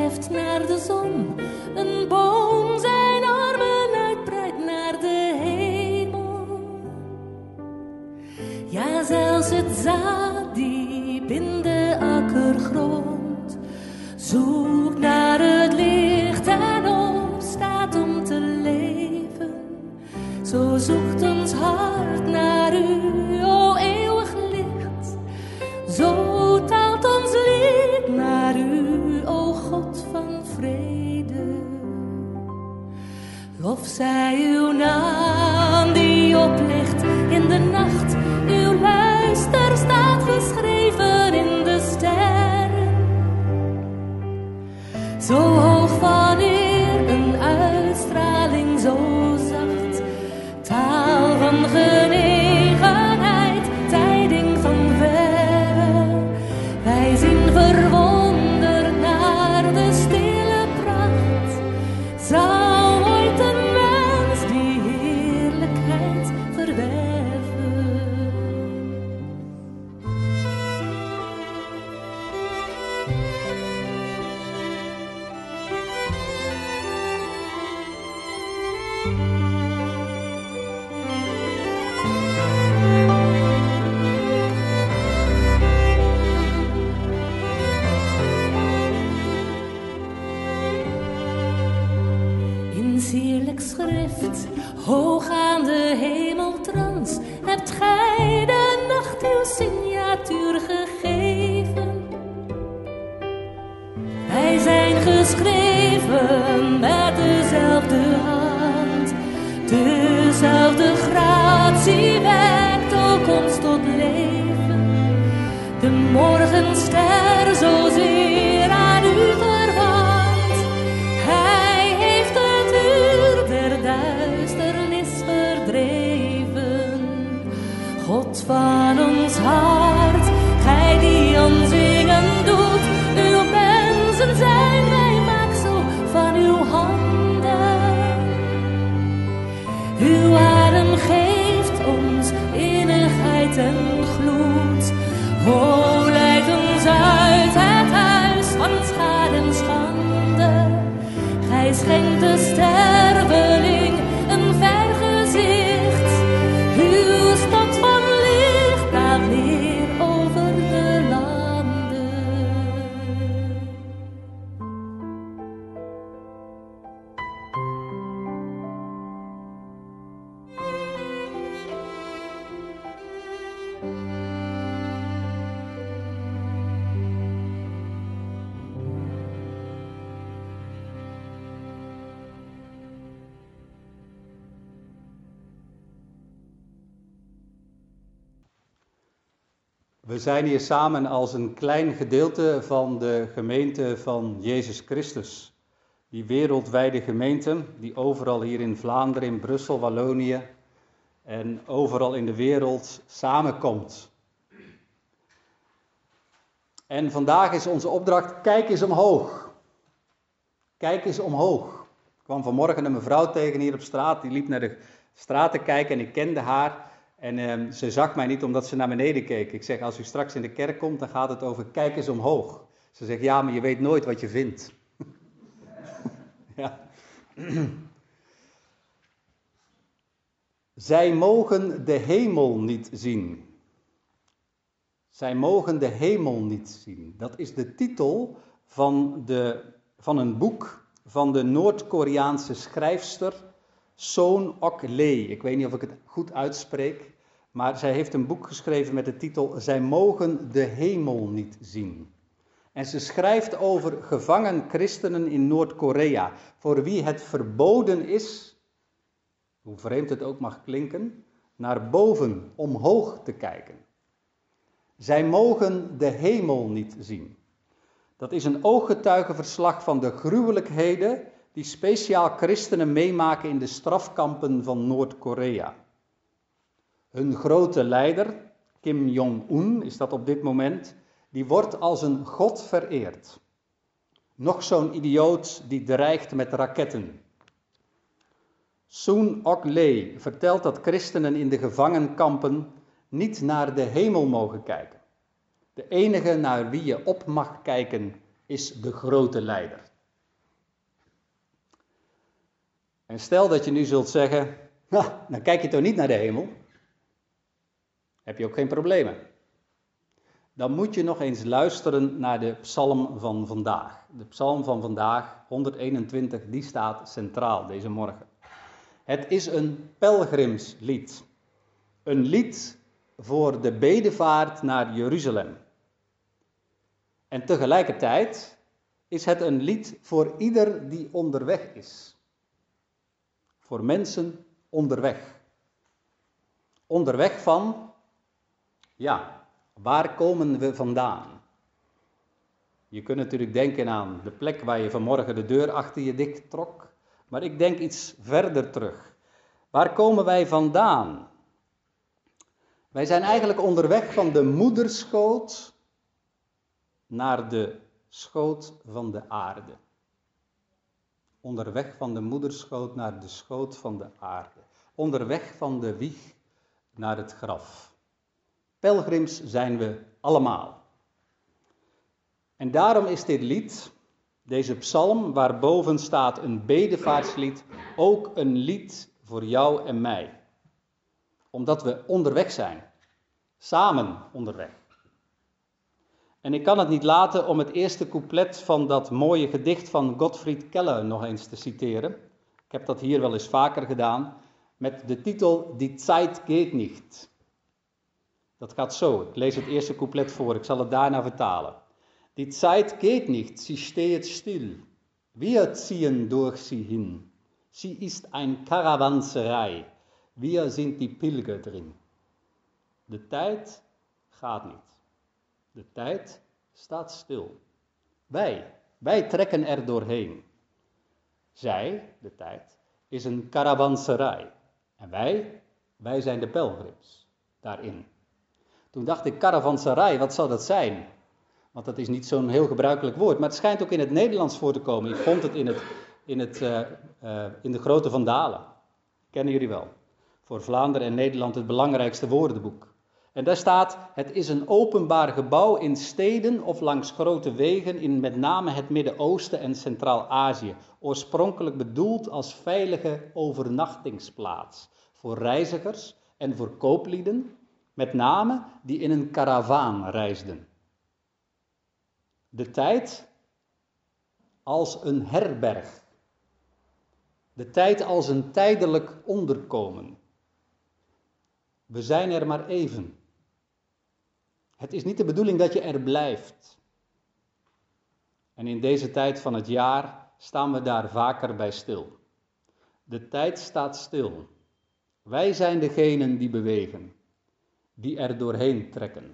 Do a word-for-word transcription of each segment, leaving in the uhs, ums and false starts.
heft naar de zon, een boom zijn armen uitbreidt naar de hemel. Ja, zelfs het zaad diep in de akkergrond zoekt naar het licht en opstaat om te leven. Zo zoekt ons hart naar u, o eeuwig licht. Zo taalt ons lied naar u, o God van vrede. Lof zij uw naam die oplicht in de nacht. Uw luister staat geschreven in de sterren. Zo hoog van eer, een uitstraling zo zacht. Taal van genegenheid, tijding van verre. Wij zien verwonderd naar de stille pracht. Zou ooit een mens die heerlijkheid verwerven? In sierlijk schrift, hoog aan de hemeltrans, hebt gij de nacht uw signatuur gegeven. Wij zijn geschreven met dezelfde hand, dezelfde gratie wekt ook ons tot leven. De morgenster zozeer aan u verwant, hij heeft het uur der duisternis verdreven. God van ons hart, gij die ons zingen doet, uw mensen zijn wij maaksel van uw handen. Uw adem geeft ons innigheid en gloed. O, leid ons uit het huis van schade en schande. Gij schenkt de sterveling een vergezicht. Uw stad van licht daalt neer over de landen. We zijn hier samen als een klein gedeelte van de gemeente van Jezus Christus. Die wereldwijde gemeente die overal hier in Vlaanderen, in Brussel, Wallonië en overal in de wereld samenkomt. En vandaag is onze opdracht, kijk eens omhoog. Kijk eens omhoog. Ik kwam vanmorgen een mevrouw tegen hier op straat, die liep naar de straat te kijken en ik kende haar. En eh, ze zag mij niet omdat ze naar beneden keek. Ik zeg, als u straks in de kerk komt, dan gaat het over kijk eens omhoog. Ze zegt, ja, maar je weet nooit wat je vindt. Ja. Zij mogen de hemel niet zien. Zij mogen de hemel niet zien. Dat is de titel van, de, van een boek van de Noord-Koreaanse schrijfster Soon Ok Lee. Ik weet niet of ik het goed uitspreek, maar zij heeft een boek geschreven met de titel Zij mogen de hemel niet zien. En ze schrijft over gevangen christenen in Noord-Korea, voor wie het verboden is, hoe vreemd het ook mag klinken, naar boven, omhoog te kijken. Zij mogen de hemel niet zien. Dat is een ooggetuigenverslag van de gruwelijkheden die speciaal christenen meemaken in de strafkampen van Noord-Korea. Hun grote leider, Kim Jong-un is dat op dit moment, die wordt als een god vereerd. Nog zo'n idioot die dreigt met raketten. Soon Ok Lee vertelt dat christenen in de gevangenkampen niet naar de hemel mogen kijken. De enige naar wie je op mag kijken is de grote leider. En stel dat je nu zult zeggen, nou, dan kijk je toch niet naar de hemel. Heb je ook geen problemen. Dan moet je nog eens luisteren naar de psalm van vandaag. De psalm van vandaag, honderdeenentwintig, die staat centraal deze morgen. Het is een pelgrimslied. Een lied voor de bedevaart naar Jeruzalem. En tegelijkertijd is het een lied voor ieder die onderweg is. Voor mensen onderweg. Onderweg van, ja, waar komen we vandaan? Je kunt natuurlijk denken aan de plek waar je vanmorgen de deur achter je dicht trok. Maar ik denk iets verder terug. Waar komen wij vandaan? Wij zijn eigenlijk onderweg van de moederschoot naar de schoot van de aarde. Onderweg van de moederschoot naar de schoot van de aarde. Onderweg van de wieg naar het graf. Pelgrims zijn we allemaal. En daarom is dit lied, deze psalm, waarboven staat een bedevaartslied, ook een lied voor jou en mij. Omdat we onderweg zijn. Samen onderweg. En ik kan het niet laten om het eerste couplet van dat mooie gedicht van Gottfried Keller nog eens te citeren. Ik heb dat hier wel eens vaker gedaan, met de titel Die Zeit geht nicht. Dat gaat zo, ik lees het eerste couplet voor, ik zal het daarna vertalen. Die Zeit geht nicht, sie steht still. Wir ziehen durch sie hin. Sie ist ein Karawanserei. Wir sind die Pilger drin. De tijd gaat niet. De tijd staat stil. Wij, wij trekken er doorheen. Zij, de tijd, is een karawanserij. En wij, wij zijn de pelgrims daarin. Toen dacht ik, karawanserij, wat zou dat zijn? Want dat is niet zo'n heel gebruikelijk woord. Maar het schijnt ook in het Nederlands voor te komen. Ik vond het in, het, in, het, uh, uh, in de Grote Vandalen. Kennen jullie wel. Voor Vlaanderen en Nederland het belangrijkste woordenboek. En daar staat, het is een openbaar gebouw in steden of langs grote wegen in met name het Midden-Oosten en Centraal-Azië. Oorspronkelijk bedoeld als veilige overnachtingsplaats voor reizigers en voor kooplieden, met name die in een karavaan reisden. De tijd als een herberg. De tijd als een tijdelijk onderkomen. We zijn er maar even. Het is niet de bedoeling dat je er blijft. En in deze tijd van het jaar staan we daar vaker bij stil. De tijd staat stil. Wij zijn degenen die bewegen, die er doorheen trekken.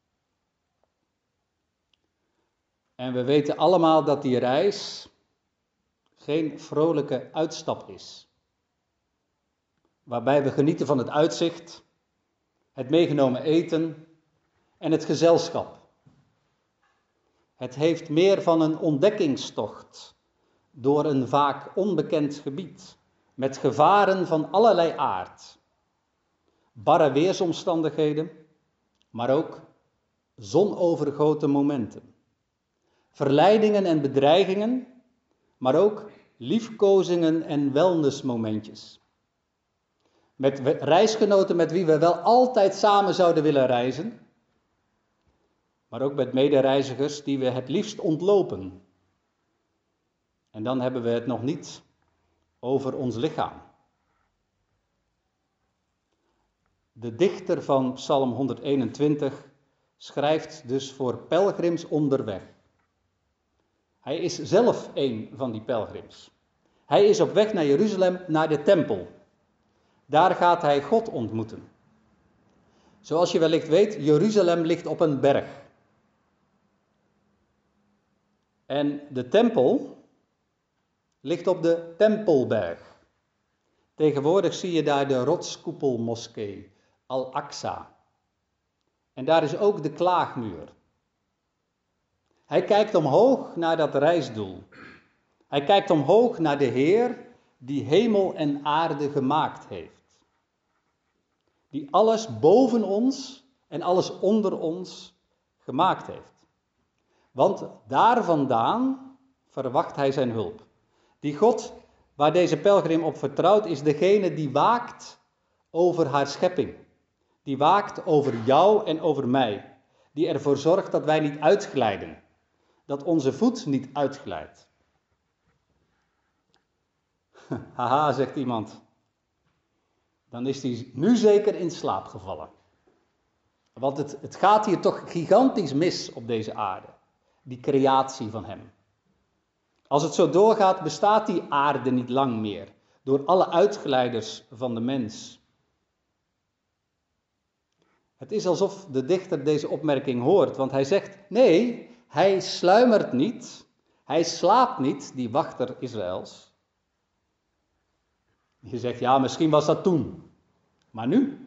En we weten allemaal dat die reis geen vrolijke uitstap is. Waarbij we genieten van het uitzicht, het meegenomen eten en het gezelschap. Het heeft meer van een ontdekkingstocht door een vaak onbekend gebied, met gevaren van allerlei aard. Barre weersomstandigheden, maar ook zonovergoten momenten. Verleidingen en bedreigingen, maar ook liefkozingen en wellnessmomentjes. Met reisgenoten met wie we wel altijd samen zouden willen reizen, maar ook met medereizigers die we het liefst ontlopen. En dan hebben we het nog niet over ons lichaam. De dichter van Psalm honderdeenentwintig schrijft dus voor pelgrims onderweg. Hij is zelf een van die pelgrims. Hij is op weg naar Jeruzalem, naar de tempel. Daar gaat hij God ontmoeten. Zoals je wellicht weet, Jeruzalem ligt op een berg. En de tempel ligt op de Tempelberg. Tegenwoordig zie je daar de rotskoepelmoskee, Al-Aqsa. En daar is ook de klaagmuur. Hij kijkt omhoog naar dat reisdoel. Hij kijkt omhoog naar de Heer die hemel en aarde gemaakt heeft. Die alles boven ons en alles onder ons gemaakt heeft. Want daar vandaan verwacht hij zijn hulp. Die God waar deze pelgrim op vertrouwt, is degene die waakt over haar schepping. Die waakt over jou en over mij. Die ervoor zorgt dat wij niet uitglijden. Dat onze voet niet uitglijdt. Haha, zegt iemand. Dan is hij nu zeker in slaap gevallen. Want het, het gaat hier toch gigantisch mis op deze aarde. Die creatie van hem. Als het zo doorgaat, bestaat die aarde niet lang meer. Door alle uitglijders van de mens. Het is alsof de dichter deze opmerking hoort. Want hij zegt, nee, hij sluimert niet. Hij slaapt niet, die wachter Israëls. Je zegt, ja, misschien was dat toen. Maar nu?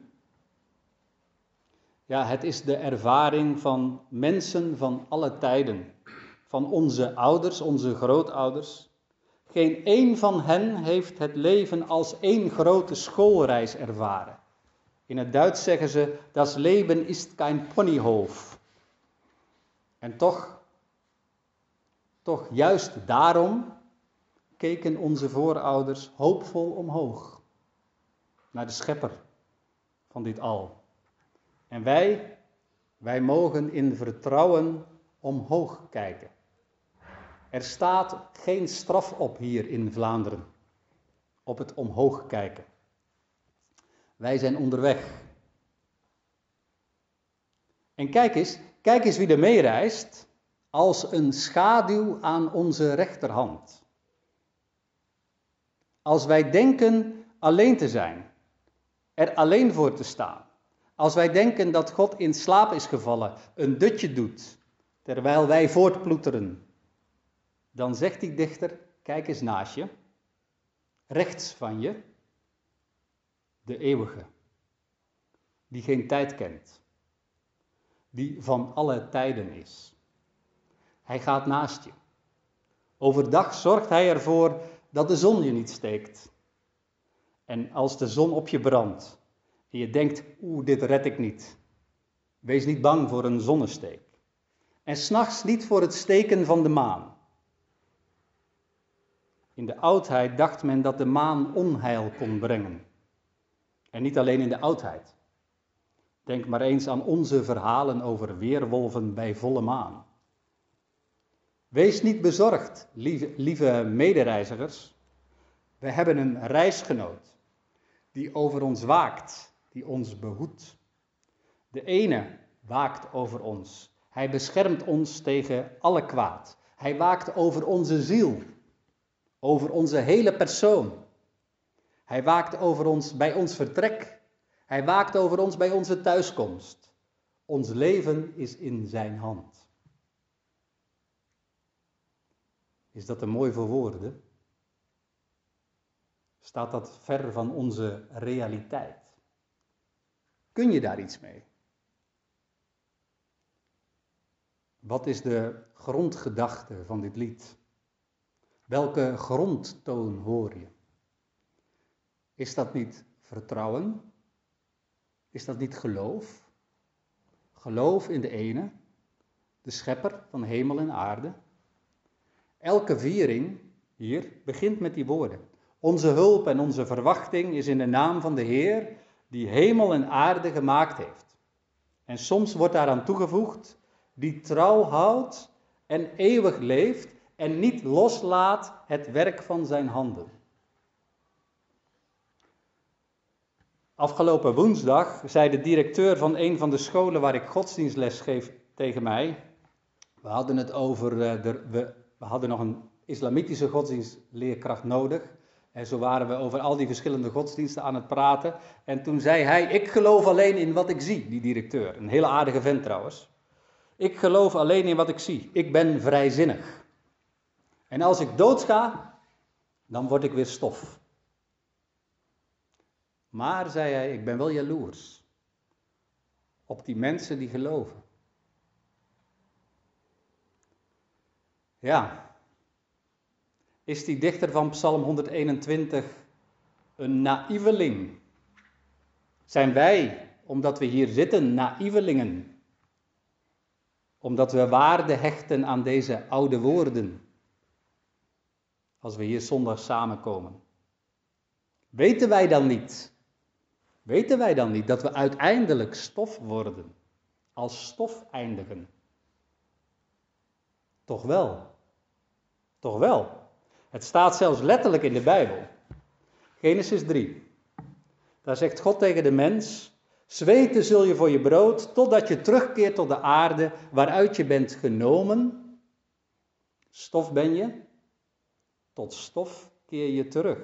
Ja, het is de ervaring van mensen van alle tijden. Van onze ouders, onze grootouders. Geen één van hen heeft het leven als één grote schoolreis ervaren. In het Duits zeggen ze, das Leben ist kein Ponyhof. En toch, toch juist daarom keken onze voorouders hoopvol omhoog. Naar de schepper van dit al. En wij, wij mogen in vertrouwen omhoog kijken. Er staat geen straf op hier in Vlaanderen. Op het omhoog kijken. Wij zijn onderweg. En kijk eens, kijk eens wie er meereist als een schaduw aan onze rechterhand. Als wij denken alleen te zijn, er alleen voor te staan. Als wij denken dat God in slaap is gevallen, een dutje doet, terwijl wij voortploeteren. Dan zegt die dichter, kijk eens naast je, rechts van je, de eeuwige, die geen tijd kent, die van alle tijden is. Hij gaat naast je. Overdag zorgt hij ervoor dat de zon je niet steekt. En als de zon op je brandt en je denkt, oeh, dit red ik niet. Wees niet bang voor een zonnesteek. En 's nachts niet voor het steken van de maan. In de oudheid dacht men dat de maan onheil kon brengen. En niet alleen in de oudheid. Denk maar eens aan onze verhalen over weerwolven bij volle maan. Wees niet bezorgd, lieve, lieve medereizigers. We hebben een reisgenoot die over ons waakt, die ons behoedt. De ene waakt over ons. Hij beschermt ons tegen alle kwaad. Hij waakt over onze ziel, over onze hele persoon. Hij waakt over ons bij ons vertrek. Hij waakt over ons bij onze thuiskomst. Ons leven is in zijn hand. Is dat een mooi voor woorden? Staat dat ver van onze realiteit? Kun je daar iets mee? Wat is de grondgedachte van dit lied? Welke grondtoon hoor je? Is dat niet vertrouwen? Is dat niet geloof? Geloof in de ene, de schepper van hemel en aarde. Elke viering hier begint met die woorden. Onze hulp en onze verwachting is in de naam van de Heer, die hemel en aarde gemaakt heeft. En soms wordt daaraan toegevoegd, die trouw houdt en eeuwig leeft en niet loslaat het werk van zijn handen. Afgelopen woensdag zei de directeur van een van de scholen waar ik godsdienstles geef tegen mij. We hadden het over, uh, de, we, we hadden nog een islamitische godsdienstleerkracht nodig. En zo waren we over al die verschillende godsdiensten aan het praten. En toen zei hij, ik geloof alleen in wat ik zie, die directeur. Een hele aardige vent trouwens. Ik geloof alleen in wat ik zie. Ik ben vrijzinnig. En als ik doodga, dan word ik weer stof. Maar, zei hij, ik ben wel jaloers op die mensen die geloven. Ja, is die dichter van Psalm honderdeenentwintig een naïveling? Zijn wij, omdat we hier zitten, naïvelingen? Omdat we waarde hechten aan deze oude woorden? als we hier zondag samenkomen. Weten wij dan niet, weten wij dan niet dat we uiteindelijk stof worden, als stof eindigen? Toch wel, toch wel. Het staat zelfs letterlijk in de Bijbel. Genesis drie. Daar zegt God tegen de mens: zweten zul je voor je brood, totdat je terugkeert tot de aarde waaruit je bent genomen. Stof ben je, tot stof keer je terug.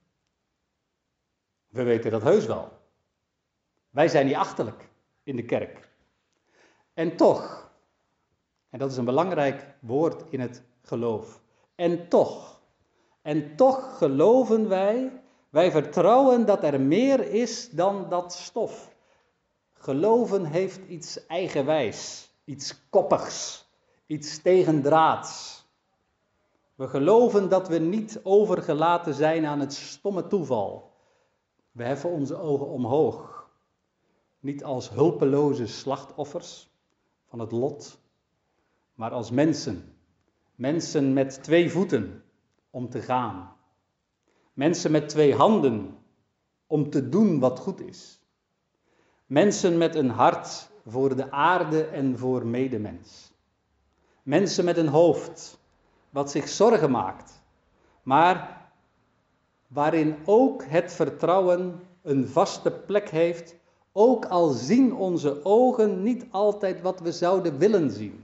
We weten dat heus wel. Wij zijn niet achterlijk in de kerk. En toch, en dat is een belangrijk woord in het geloof, en toch, en toch geloven wij, wij vertrouwen dat er meer is dan dat stof. Geloven heeft iets eigenwijs, iets koppigs, iets tegendraads. We geloven dat we niet overgelaten zijn aan het stomme toeval. We heffen onze ogen omhoog. Niet als hulpeloze slachtoffers van het lot, maar als mensen. Mensen met twee voeten om te gaan. Mensen met twee handen om te doen wat goed is. Mensen met een hart voor de aarde en voor medemens. Mensen met een hoofd wat zich zorgen maakt, maar waarin ook het vertrouwen een vaste plek heeft, ook al zien onze ogen niet altijd wat we zouden willen zien.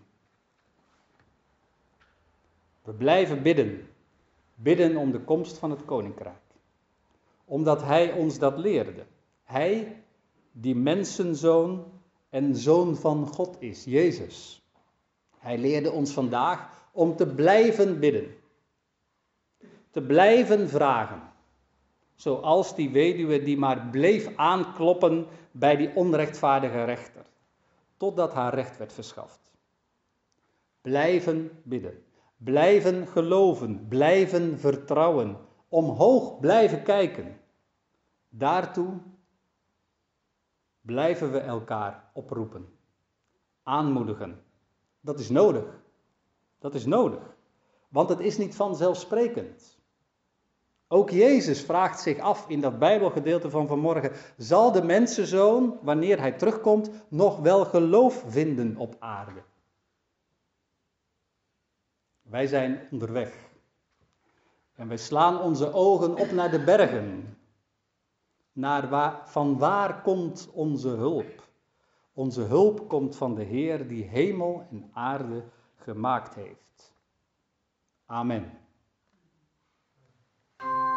We blijven bidden, bidden om de komst van het koninkrijk, omdat Hij ons dat leerde. Hij, die mensenzoon en zoon van God is, Jezus. Hij leerde ons vandaag om te blijven bidden, te blijven vragen, zoals die weduwe die maar bleef aankloppen bij die onrechtvaardige rechter, totdat haar recht werd verschaft. Blijven bidden, blijven geloven, blijven vertrouwen, omhoog blijven kijken. Daartoe blijven we elkaar oproepen, aanmoedigen. Dat is nodig. Dat is nodig. Want het is niet vanzelfsprekend. Ook Jezus vraagt zich af in dat Bijbelgedeelte van vanmorgen: zal de mensenzoon, wanneer hij terugkomt, nog wel geloof vinden op aarde? Wij zijn onderweg. En wij slaan onze ogen op naar de bergen. Naar waar, van waar komt onze hulp? Onze hulp komt van de Heer die hemel en aarde gemaakt heeft. Amen.